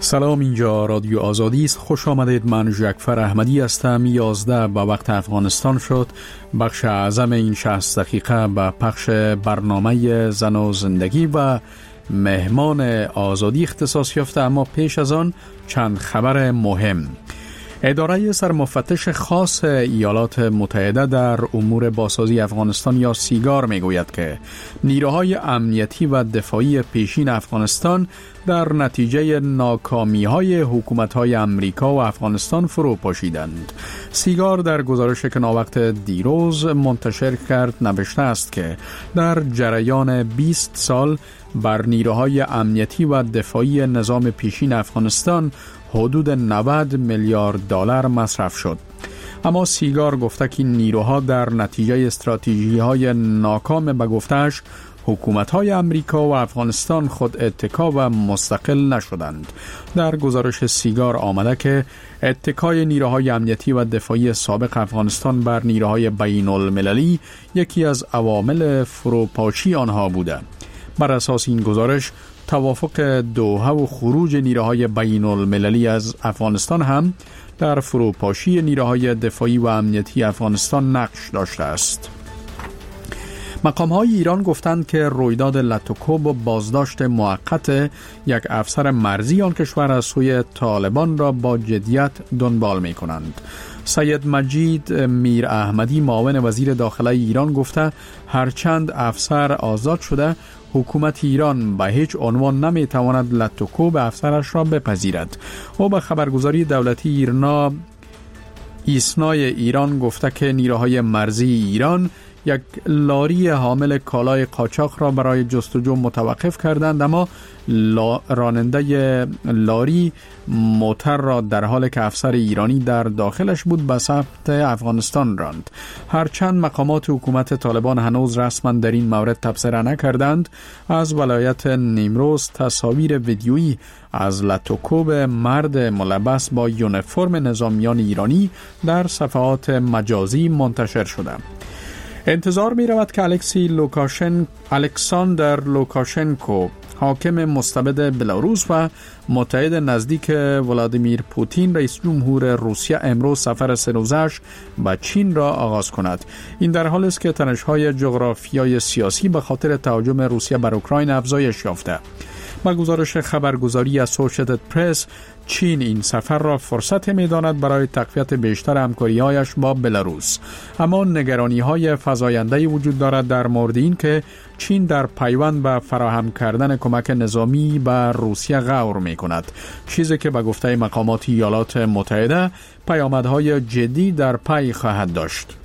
سلام، اینجا رادیو آزادی است. خوش آمدید. من جعفر احمدی هستم. 11 به وقت افغانستان شد. بخش اعظم این 60 دقیقه به پخش برنامه زن و زندگی و مهمان آزادی اختصاص یافته، اما پیش از آن چند خبر مهم. اداره سرمفتش خاص ایالات متحده در امور بازسازی افغانستان یا سیگار میگوید که نیروهای امنیتی و دفاعی پیشین افغانستان در نتیجه ناکامی‌های حکومت‌های امریکا و افغانستان فرو پاشیدند. سیگار در گزارش که ناوقت دیروز منتشر کرد نوشته است که در جریان 20 سال بر نیروهای امنیتی و دفاعی نظام پیشین افغانستان حدود 90 میلیارد دلار مصرف شد. اما سیگار گفته که نیروها در نتیجه استراتژی‌های ناکام به گفته‌اش حکومت‌های امریکا و افغانستان خود اتکا و مستقل نشدند. در گزارش سیگار آمده که اتکای نیروهای امنیتی و دفاعی سابق افغانستان بر نیروهای بین المللی یکی از عوامل فروپاشی آنها بوده. بر اساس این گزارش توافق دوحه و خروج نیروهای بین المللی از افغانستان هم در فروپاشی نیروهای دفاعی و امنیتی افغانستان نقش داشته است. مقام‌های ایران گفتند که رویداد لاتوکوب و بازداشت موقت یک افسر مرزی آن کشور از سوی طالبان را با جدیت دنبال می‌کنند. سید مجید میر احمدی معاون وزیر داخله ایران گفته هرچند افسر آزاد شده، حکومت ایران به هیچ عنوان نمی‌تواند لاتوکوب افسرش را بپذیرد. او به خبرگزاری دولتی ایسنای ایران گفته که نیروهای مرزی ایران یک لاری حامل کالای قاچاق را برای جستجو متوقف کردند، اما راننده لاری موتر را در حالی که افسر ایرانی در داخلش بود به سمت افغانستان راند. هرچند مقامات حکومت طالبان هنوز رسما در این مورد تبصره نکردند، از ولایت نیمروز تصاویر ویدیویی از لاتوکوب مرد ملبس با یونیفرم نظامیان ایرانی در صفحات مجازی منتشر شده. انتظار می رود که الکساندر لوکاشنکو، حاکم مستبد بلاروس و متحد نزدیک ولادیمیر پوتین، رئیس جمهور روسیه، امروز سفر 3 روزش به چین را آغاز کند. این در حالی است که تنش‌های جغرافیایی سیاسی به خاطر تهاجم روسیه بر اوکراین افزایش یافته. با گزارش خبرگزاری اسوسییتد پرس، چین این سفر را فرصت می‌داند برای تقویت بیشتر همکاری‌هایش با بلاروس. اما نگرانی‌های فزاینده‌ای وجود دارد در مورد این که چین در پیوند به فراهم کردن کمک نظامی به روسیه غور می‌کند، چیزی که به گفته مقامات ایالات متحده پیامدهای جدی در پی خواهد داشت.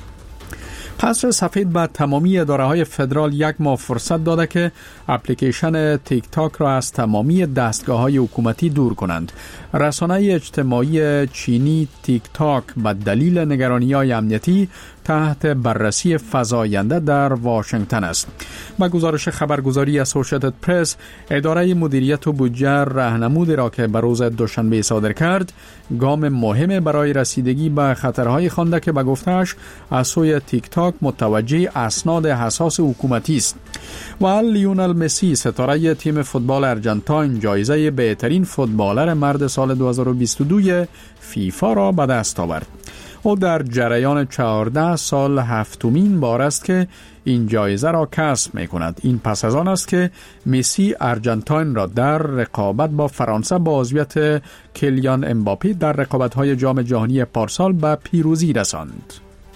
قصر سفید به تمامی اداره‌های فدرال 1 ماه فرصت داده که اپلیکیشن تیک تاک را از تمامی دستگاه‌های حکومتی دور کنند. رسانه اجتماعی چینی تیک تاک به دلیل نگرانی‌های امنیتی تحت بررسی فزاینده در واشنگتن است. با گزارش خبرگزاری اسوسییتد پرس، اداره مدیریت و بودجه راهنمودی را که به روز دوشنبه صادر کرد، گام مهم برای رسیدگی به خطرهای خوانده که به گفته‌اش از سوی تیک تاک متوجه اسناد حساس حکومتی است. و لیونل مسی، ستاره تیم فوتبال ارژانتین، جایزه بهترین فوتبالر مرد سال 2022 فیفا را به دست آورد. او در جریان 14 سال هفتمین بار است که این جایزه را کسب می کند. این پس از آن است که مسی ارژانتین را در رقابت با فرانسه با عضویت کلیان امباپه در رقابت‌های جام جهانی پارسال به پیروزی رساند.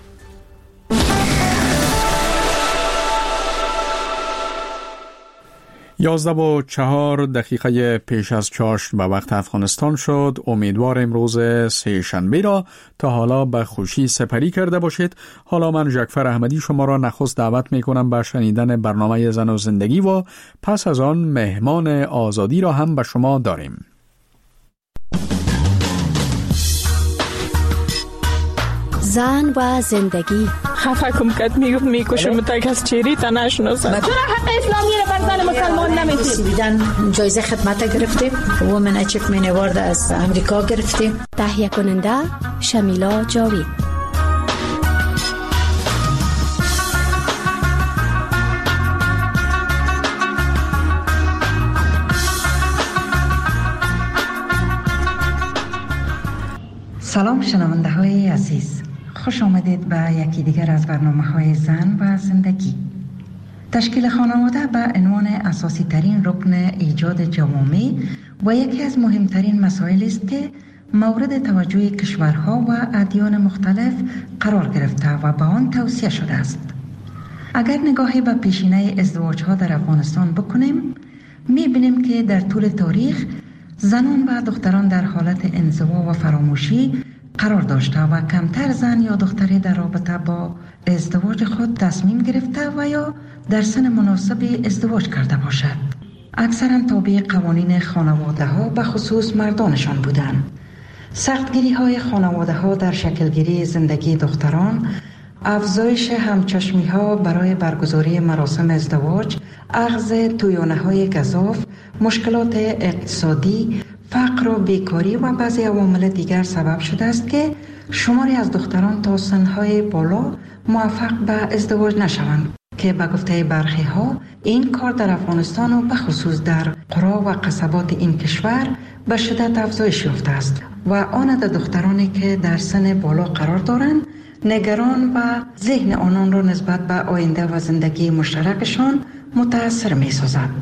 11:04 پیش از چاشت به وقت افغانستان شد. امیدوار امروز سه شنبه را تا حالا به خوشی سپری کرده باشید. حالا من جعفر احمدی شما را نخست دعوت می کنم به شنیدن برنامه زن و زندگی و پس از آن مهمان آزادی را هم به شما داریم. زن و زندگی. خفه کم کت میکشم تا کس چیری تا نشناسم. چرا حق اسلامی را بر زن مسلمان نمیدید؟ جایزه خدمت گرفتیم. وومن اچیومنت اوارد از امریکا گرفتیم. تهیه کننده شمیلا جاوید. سلام شنونده های عزیز، خوش آمدید به یکی دیگر از برنامه های زن و زندگی. تشکیل خانواده به عنوان اساسی ترین رکن ایجاد جوامع و یکی از مهمترین مسائل است که مورد توجه کشورها و ادیان مختلف قرار گرفته و به آن توصیه شده است. اگر نگاهی به پیشینه ازدواج ها در افغانستان بکنیم، می‌بینیم که در طول تاریخ زنان و دختران در حالت انزوا و فراموشی قرار داشته و کمتر زن یا دختری در رابطه با ازدواج خود تصمیم گرفته و یا در سن مناسبی ازدواج کرده باشد. اکثرا تابع قوانین خانواده ها به خصوص مردانشان بودند. سختگیری های خانواده ها در شکلگیری زندگی دختران، افزایش همچشمی ها برای برگزاری مراسم ازدواج، اخذ تویانه های گزاف، مشکلات اقتصادی، فقر و بیکاری و بعضی عوامل دیگر سبب شده است که شماری از دختران تا سنهای بالا موفق به ازدواج نشوند که به گفته برخی ها این کار در افغانستان و به خصوص در قرا و قصبات این کشور به شدت افزایش یافته است و آن عدد دخترانی که در سن بالا قرار دارند نگران و ذهن آنان را نسبت به آینده و زندگی مشترکشان متاثر می سازد.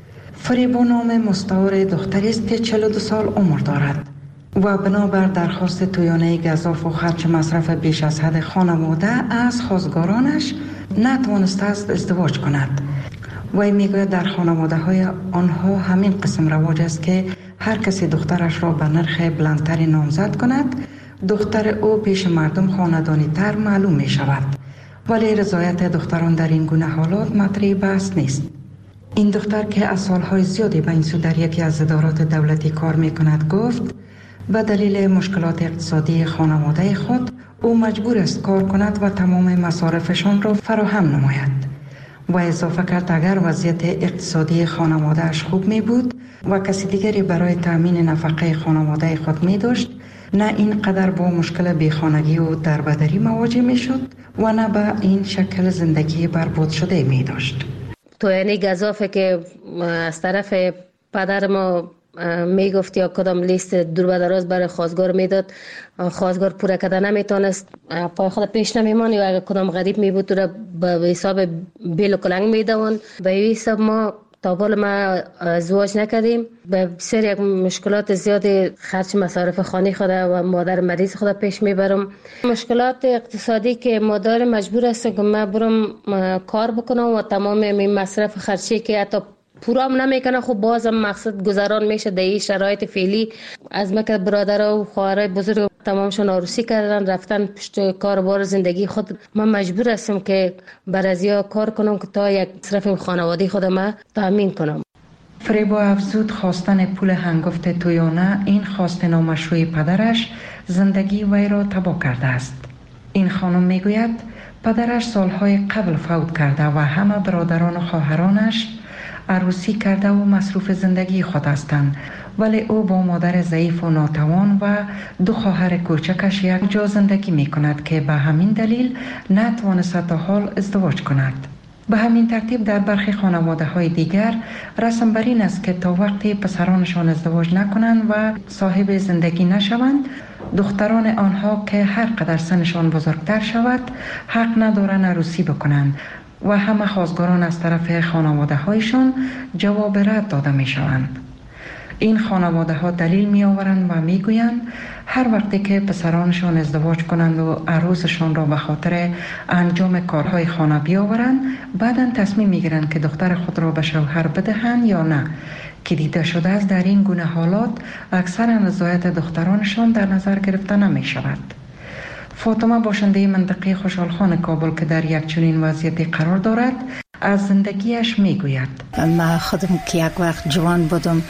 فریبا نام مستعار دختری است که 42 سال عمر دارد و بنابر درخواست تویانه گزاف و خرج مصرف بیش از حد خانواده از خواستگارانش نتوانسته است ازدواج کند. وی میگوید در خانواده های آنها همین قسم رواج است که هر کسی دخترش را به نرخ بلندتری نامزد کند، دختر او پیش مردم خاندانی تر معلوم می شود. ولی رضایت دختران در این گونه حالات مطرح بحث نیست. این دختر که از سالهای زیادی به این سو در یکی از ادارات دولتی کار می کند گفت به دلیل مشکلات اقتصادی خانواده خود او مجبور است کار کند و تمام مصارفشان را فراهم نماید. و اضافه کرد اگر وضعیت اقتصادی خانوادهش خوب می بود و کسی دیگری برای تأمین نفقه خانواده خود می داشت، نه اینقدر با مشکل بیخانگی و دربدری مواجه می شد و نه به این شکل زندگی برباد شده می داشت. تو یعنی گزافه که از طرف پدر ما می گفت یا کدام لیست دور و دراز برای خواستگار میداد، خواستگار پوره کرده نمیتونست، پای خود پیش نمیمان یا اگر کدام غریب می بود تو را به حساب بیل و کلنگ میدون. به این حساب ما تا بالا ما ازدواج نکردیم، به بسیار یک مشکلات زیادی خرج مصارف خانه خود و مادر مریض خود پیش میبرم. مشکلات اقتصادی که مادر مجبور است که من برم کار بکنم و تمام این مصرف خرچی که حتی پورا هم نمیکنه، خب بازم مقصد گذران میشه در این شرایط فعلی. از مکه برادر و خواهرای بزرگ تمامشون عروسی کردن رفتن پشت کاربار زندگی خود. من مجبور هستم که بر ازیا کار کنم که تا یک مصرف خانوادگی خودم تامین کنم. فریبا افزود خواستن پول هنگفت تویانه این خواست نامشروع پدرش زندگی وی را تباه کرده است. این خانم میگوید پدرش سالهای قبل فوت کرده و همه برادران و خواهرانش عروسی کرده و مصروف زندگی خود هستند، ولی او با مادر ضعیف و ناتوان و 2 خواهر کوچکش یک جا زندگی می کند که به همین دلیل نتوانست تا حال ازدواج کند. به همین ترتیب در برخی خانواده های دیگر رسم بر این است که تا وقتی پسرانشان ازدواج نکنند و صاحب زندگی نشوند، دختران آنها که هر قدر سنشان بزرگتر شود حق ندارند عروسی بکنند و همه خواستگاران از طرف خانواده هایشان جواب رد داده می شوند. این خانواده ها دلیل می آورند و می گویند هر وقتی که پسرانشان ازدواج کنند و عروسشان را به خاطر انجام کارهای خانه بیاورند، بعداً تصمیم می گیرند که دختر خود را به شوهر بدهند یا نه، که دیده شده است در این گونه حالات اکثر رضایت دخترانشان در نظر گرفته نمی شود. فاطمه باشنده منطقه خوشحالخان کابل که در یک چنین وضعیتی قرار دارد از زندگیش میگوید. من خودم که یک وقت جوان بودم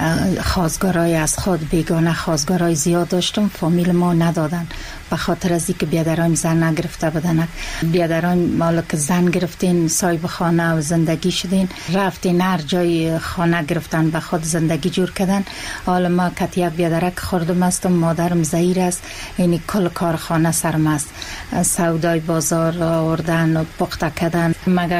خواستگارای از خود بیگانه خواستگارای زیاد داشتم، فامیل ما ندادن به خاطر از اینکه بیادران زن نگرفته بودن. بیادران مالا که زن گرفتین صاحب خانه و زندگی شدین، رفتین هر جای خانه گرفتن به خود زندگی جور کردن. حالا ما که یک بیادرک خوردم هستم، مادرم زهیر است، یعنی کل کارخانه سرم است، سودای بازار آوردن و پخته کردن. مگه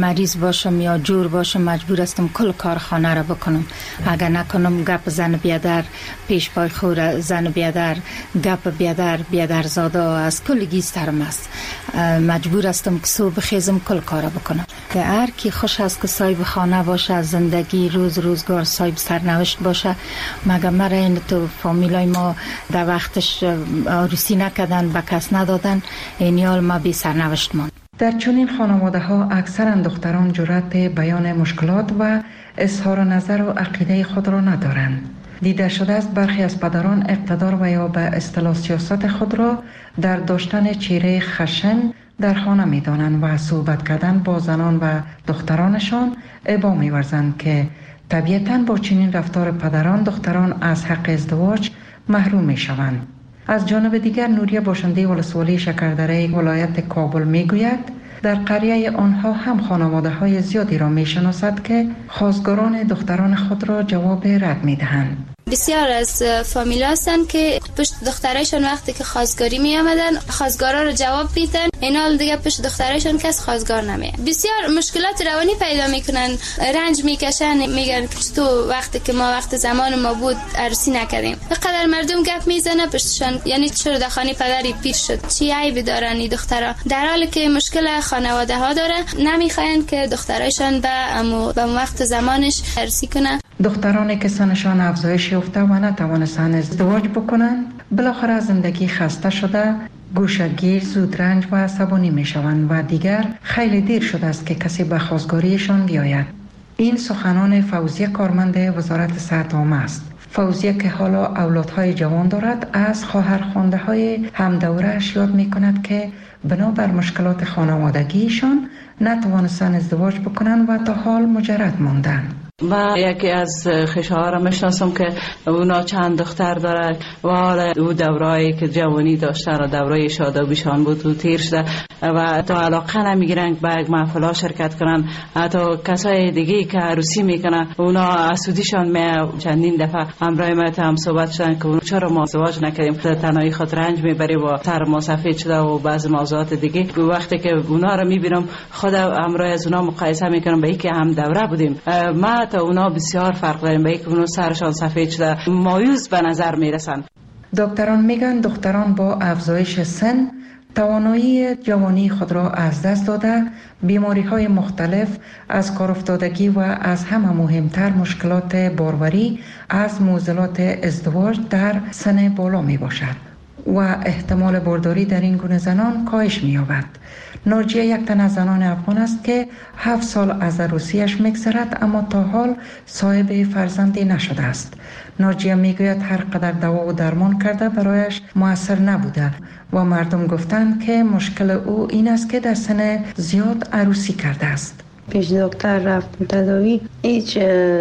مریض باشم یا جور باشم مجبور هستم کل کارخانه را بکنم. اگر نکنم گپ زن بیادر پیش پای خور، زن بیادر گپ بیادر زاده از کل گیسترم است. مجبور هستم که صبح خیزم کل کار بکنم. که هر کی خوش است که صاحب خانه باشه، زندگی روزگار صاحب سرنوشت باشه. مگر مرا این تو فامیلای ما در وقتش عروسی نکردن، به کس ندادن، این حال ما بی سرنوشت ماند. در چنین خانواده ها اکثرا دختران جرأت بیان مشکلات و اظهار نظر و عقیده خود را ندارند. دیده شده است برخی از پدران اقتدار و یا به اصطلاح سیاست خود را در داشتن چهره خشن در خانه می دانند و صحبت کردن با زنان و دخترانشان ابا می ورزند که طبیعتاً با چنین رفتار پدران دختران از حق ازدواج محروم می شوند. از جانب دیگر نوریه باشنده ولسوالی شکردره ولایت کابل می گوید در قریه آنها هم خانواده های زیادی را می شناسد که خواستگاران دختران خود را جواب رد می دهند. بسیار از فامیل هستن که پشت دخترایشان وقتی که خواستگاری می آمدن خواستگارا رو جواب میدن، این حال دیگه پشت دخترایشان کس خواستگار نمیاد. بسیار مشکلات روانی پیدا میکنن، رنج میکشن، میگن که تو وقتی که ما وقت زمان ما بود عروسی نکردیم. بقدر مردم گپ میزنه پشتشان، یعنی چرا دخانی پدری پیر شد، چی عیبی دارن این دخترا، در حالی که مشکل خانواده ها داره، نمیخواین که دخترایشان به وقت زمانش عروسی کنه. دخترانی که سنشان افزایش یافته و نتوانستند ازدواج بکنند بالاخره زندگی خسته شده، گوشه‌گیر، زودرنج و عصبانی می شوند و دیگر خیلی دیر شده است که کسی به خواستگاریشان بیاید. این سخنان فوزیه کارمند وزارت صحت عامه است. فوزیه که حالا اولادهای جوان دارد از خواهرخوانده های همدوره‌اش یاد می کند که بنابر مشکلات خانوادگیشان نتوانستند ازدواج بکنند و تا حال مجرد ماندند. و یکی از خویش‌ها را میشناسم که اونا چند دختر داره و حالا او دورایی که جوانی داشته را دوره شادابیشان بود و تیر شده و تا علاقه نمیگیرن به یک محفل شرکت کنن. حتی کسای دیگه که عروسی میکنن اونا اسودیشان می چندین دفعه همراه ما هم صحبت شدن که چرا ما ازدواج نکردیم، تنهایی خود رنج میبری و سر ما سفید شده و بعضی موضوعات دیگه. وقتی که اونا رو میبینم خود همراه از اونا مقایسه میکنم به اینکه هم دوره بودیم، ما تا اونا بسیار فرق داریم، به اینکه اونا سرشان سفید شده مایوس به نظر میرسن. دکتران میگن دختران با افزایش سن توانایی جوانی خود را از دست داده، بیماری های مختلف از کار افتادگی و از همه مهمتر مشکلات باروری از معضلات ازدواج در سن بالا می باشد و احتمال بارداری در این گونه زنان کاهش می یابد. ناجیه یک تن از زنان افغان است که 7 سال از عروسیش می‌گذرد اما تا حال صاحب فرزندی نشده است. ناجیه میگوید هر قدر دوا و درمان کرده برایش مؤثر نبوده و مردم گفتند که مشکل او این است که در سن زیاد عروسی کرده است. پیش دکتر رفت تداوی، هیچ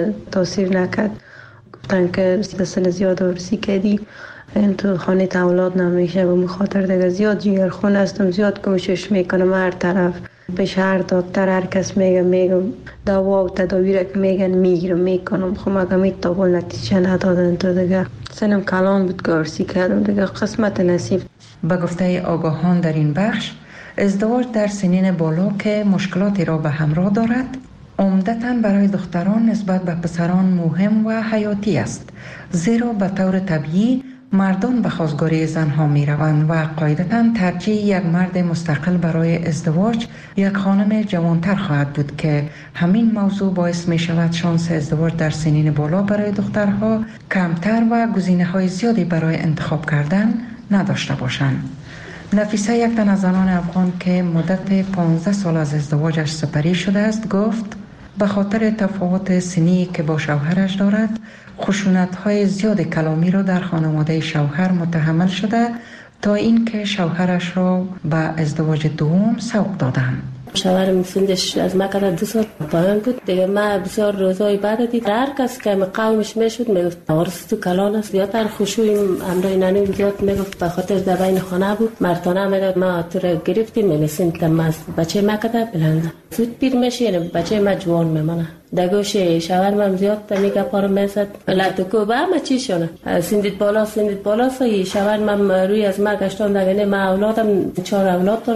تاثیر نکرد. گفتن که در سن زیاد عروسی کردی، این تو خانه اولاد نمیشه و مخاطر دیگه زیاد جیگرخون هستم، زیاد کوشش میکنم هر طرف پیش هر دکتر هر کس میگم دوا و تداوی را که میگن میگیرم میکنم، خب مگه میتابل نتیجه ندادن تو دیگه سنم کلان بود که عروسی کردم دیگه قسمت نصیب. به گفته آگاهان در این بخش ازدواج در سنین بالا که مشکلاتی را به همراه دارد عمدتاً برای دختران نسبت به پسران مهم و حیاتی است، زیرا به طور طبیعی مردان به خواستگاری زنها می روند و قاعدتاً ترجیح یک مرد مستقل برای ازدواج یک خانم جوانتر خواهد بود که همین موضوع باعث می شود شانس ازدواج در سنین بالا برای دخترها کمتر و گزینه‌های زیادی برای انتخاب کردن نداشته باشند. نفیسه یک تن از زنان افغان که مدت 15 سال از ازدواجش سپری شده است گفت به خاطر تفاوت سنی که با شوهرش دارد خشونت‌های زیاد کلامی را در خانواده شوهر متحمل شده تا اینکه شوهرش را به ازدواج دوم سوق دادند. شوهرم سنش از ما کده 2 سال پایان بود دیگه. ما بسیار روزای بعد دید هر کس که قومش میشد میگفت آرس تو کلان است، زیادتر خشوع امرای نانی زیاد میگفت به خاطر در بین خانه بود. مرتانه میگفت ما تو را گرفتیم میرسیم تماس بچه ما کده بلند زود پیر میشه، یعنی بچه ما جوان میمونه. دگوش شوهرم زیاد میگه پارو میزد لاتو با ما چی شونه سندید بالا سوی شوهرم روی از ما گشتان دیگه. ما اولادم 4 اولاد